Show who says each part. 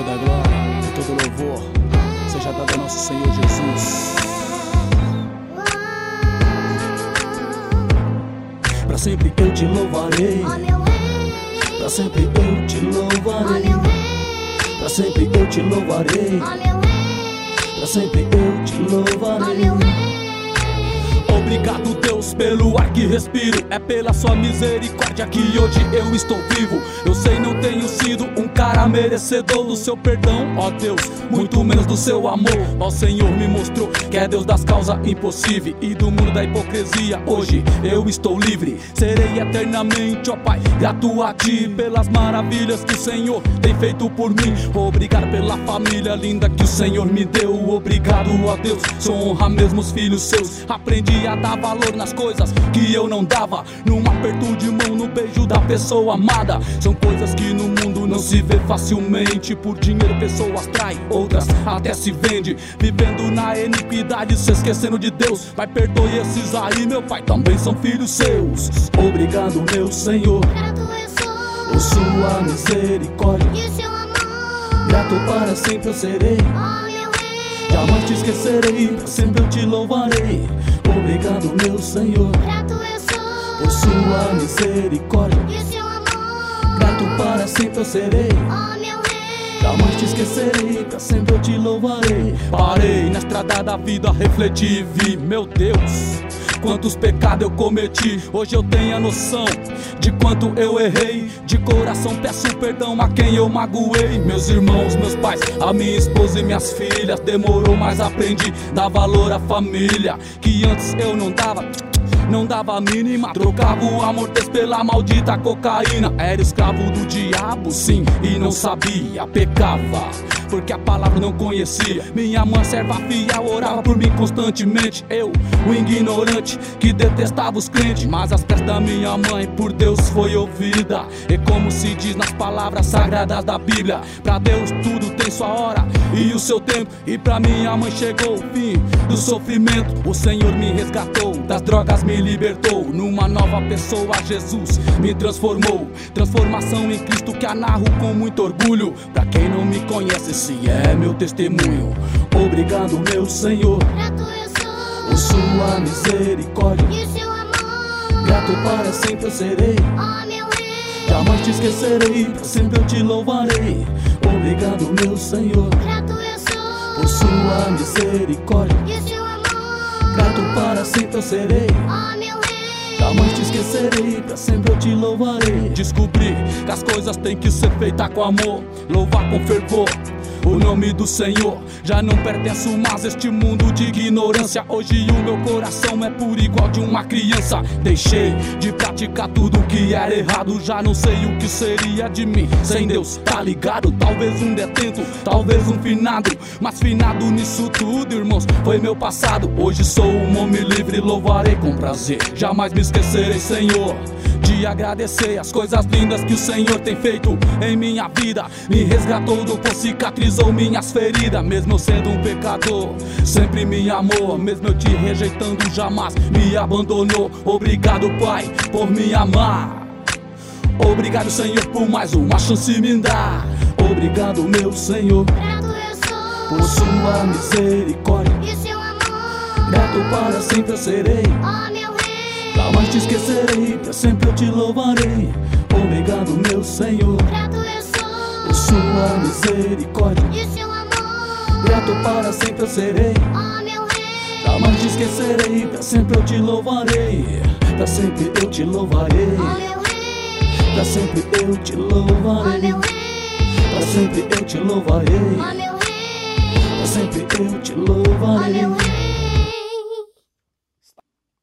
Speaker 1: toda a glória e todo louvor seja dado ao nosso Senhor Jesus. Pra sempre eu te louvarei, pra sempre eu te louvarei, pra sempre eu te louvarei, pra sempre eu te louvarei. Obrigado, Deus, pelo ar que respiro. É pela sua misericórdia que hoje eu estou vivo. Eu sei, não tenho sido um cara merecedor do seu perdão, ó Deus, muito menos do seu amor. Ó Senhor, me mostrou que é Deus das causas impossíveis e do mundo da hipocrisia. Hoje eu estou livre, serei eternamente, ó Pai, grato a Ti pelas maravilhas que o Senhor tem feito por mim. Obrigado pela família linda que o Senhor me deu. Obrigado, ó Deus, sou honra mesmo os filhos seus. Aprendi a dar valor nas coisas que eu não dava, num aperto de mão, no beijo da pessoa amada. São coisas que no mundo não se vê facilmente. Por dinheiro pessoas traem, outras até se vende, vivendo na iniquidade, se esquecendo de Deus. Vai, perdoe esses aí, meu Pai, também são filhos seus. Obrigado, meu Senhor,
Speaker 2: grato eu sou
Speaker 1: por sua misericórdia
Speaker 2: e seu amor.
Speaker 1: Grato para sempre eu serei,
Speaker 2: Ó meu rei,
Speaker 1: jamais te esquecerei, pra sempre eu te louvarei. Obrigado, meu Senhor,
Speaker 2: grato eu sou
Speaker 1: por sua misericórdia.
Speaker 2: e seu amor.
Speaker 1: Grato para sempre eu serei,
Speaker 2: Ó meu rei,
Speaker 1: jamais te esquecerei, pra sempre eu te louvarei. Parei na estrada da vida, refleti e vi, meu Deus, quantos pecados eu cometi. Hoje eu tenho a noção de quanto eu errei. De coração peço perdão a quem eu magoei. Meus irmãos, meus pais, a minha esposa e minhas filhas. Demorou, mas aprendi, dar valor à família que antes eu não dava a mínima. Trocava o amor Deus pela maldita cocaína. Era escravo do diabo, sim, e não sabia. Pecava porque a palavra não conhecia. Minha mãe, serva fiel, orava por mim constantemente. Eu, o ignorante, que detestava os crentes. Mas as preces da minha mãe por Deus foi ouvida. E como se diz nas palavras sagradas da Bíblia, pra Deus tudo tem sua hora e o seu tempo. E pra minha mãe chegou o fim do sofrimento. O Senhor me resgatou, das drogas me libertou. Numa nova pessoa Jesus me transformou. Transformação em Cristo que a narro com muito orgulho. Pra quem não me conhece, esse é meu testemunho. Obrigado, meu Senhor,
Speaker 2: grato eu sou
Speaker 1: por sua misericórdia.
Speaker 2: e seu amor.
Speaker 1: Grato para sempre eu serei,
Speaker 2: Ó meu rei,
Speaker 1: jamais te esquecerei, pra sempre eu te louvarei. Obrigado, meu Senhor,
Speaker 2: grato eu sou
Speaker 1: por sua misericórdia.
Speaker 2: e seu amor.
Speaker 1: Grato para sempre eu serei,
Speaker 2: Ó meu rei,
Speaker 1: jamais te esquecerei, pra sempre eu te louvarei. Descobri que as coisas têm que ser feitas com amor, louvar com fervor o nome do Senhor. Já não pertenço mais a este mundo de ignorância. Hoje o meu coração é puro igual de uma criança. Deixei de praticar tudo que era errado. Já não sei o que seria de mim sem Deus, tá ligado? Talvez um detento, talvez um finado, mas finado nisso tudo, irmãos, foi meu passado. Hoje sou um homem livre, louvarei com prazer. Jamais me esquecerei, Senhor, de agradecer as coisas lindas que o Senhor tem feito em minha vida. Me resgatou do poço, cicatrizou minhas feridas. Mesmo eu sendo um pecador, sempre me amou. Mesmo eu te rejeitando, jamais me abandonou. Obrigado, Pai, por me amar. Obrigado, Senhor, por mais uma chance me dar. Obrigado, meu Senhor,
Speaker 2: grato eu sou
Speaker 1: por sua misericórdia.
Speaker 2: e seu amor.
Speaker 1: Grato para sempre eu serei,
Speaker 2: Ó meu rei,
Speaker 1: jamais te esquecerei, pra sempre eu te louvarei. Obrigado, meu Senhor,
Speaker 2: grato eu sou
Speaker 1: por sua misericórdia.
Speaker 2: e seu amor.
Speaker 1: Grato para sempre eu serei,
Speaker 2: Ó meu rei,
Speaker 1: jamais te esquecerei, pra sempre eu te louvarei. Pra sempre eu te louvarei,
Speaker 2: ó meu rei,
Speaker 1: pra sempre eu te
Speaker 2: ó
Speaker 1: louvarei.
Speaker 2: meu rei,
Speaker 1: Pra sempre eu te louvarei,
Speaker 2: ó meu rei,
Speaker 1: pra sempre eu te
Speaker 2: ó meu
Speaker 1: louvarei.
Speaker 2: rei.